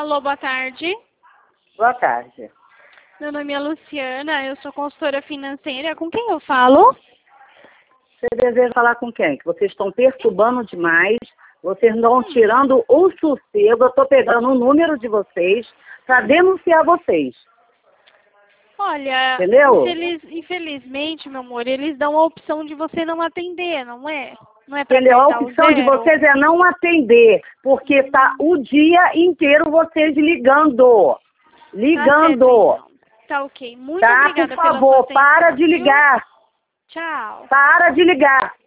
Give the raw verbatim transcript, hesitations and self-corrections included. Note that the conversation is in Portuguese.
Alô, boa tarde. Boa tarde. Meu nome é Luciana, eu sou consultora financeira. Com quem eu falo? Você deseja falar com quem? Que vocês estão perturbando demais, vocês estão tirando o sossego, eu estou pegando o número de vocês para denunciar vocês. Olha, Entendeu? infeliz, infelizmente, meu amor, eles dão a opção de você não atender, não é? Não é pra Entendeu? A apertar o opção de zero? vocês é não atender, porque tá o dia inteiro vocês ligando. Ligando. Tá certo, então. Tá ok. Muito Tá? obrigada Por pela favor, sua para atenção, de viu? ligar. Tchau. Para de ligar.